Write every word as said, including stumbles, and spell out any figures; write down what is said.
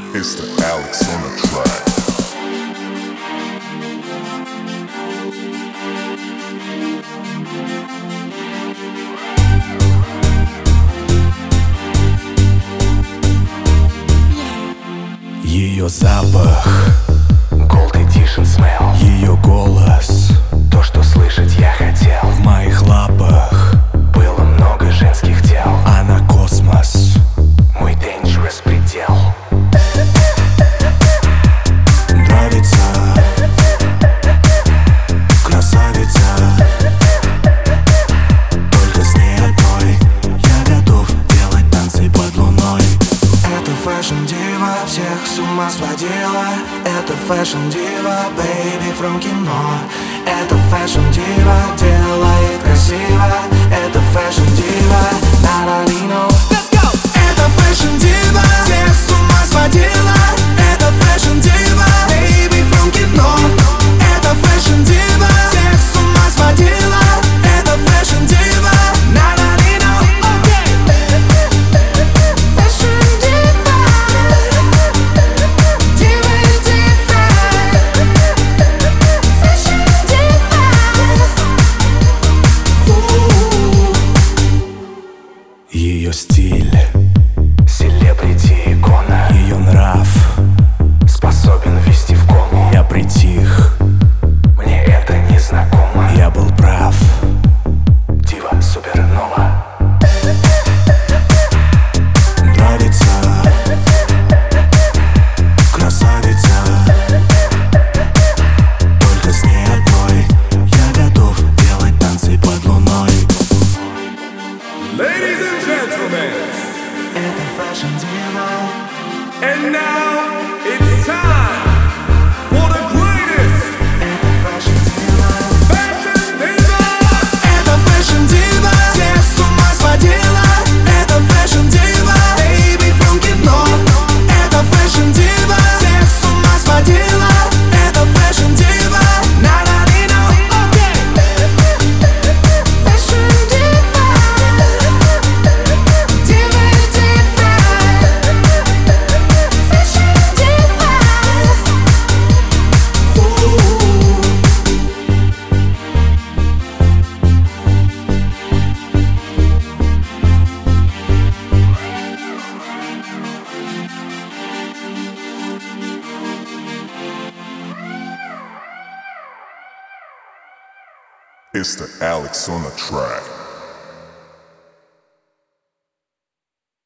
It's the Alex on the track. Ее запах, Gold Edition Smell. ее голос, То, что слышать я хотел. в моих лапах Было много женских тел. она космос. Мой dangerous предел. Нравится, красавица, только с ней одной я готов делать танцы под луной. Это фэшн дива, всех с ума сводила. Это фэшн дива, baby from кино. Это фэшн дива, делает красиво. Это фэшн дива, Наралино. Это фэшн дива, всех с ума сводила. Это фэшн дива, baby from кино. Это фэшн дива, всех с ума сводила. Это фэшн дива, Наралино. Ее стиль, Селебрити икона. ее нрав, Способен ввести в кому. я притих, Мне это не знакомо. я был прав. Дива супернова. Нравится, красавица, только с ней одной я готов делать танцы под луной. Ladies and gentlemen, Это фэшн дива. and now it's time for the greatest Это фэшн дива. fashion diva. Это фэшн дива, всех с ума сводила. Это фэшн дива, baby from кино. Это фэшн дива, всех с ума сводила. Это фэшн дива, Наралино. Фэшн дива, дива дива. Фэшн дива. It's the Alex on the track.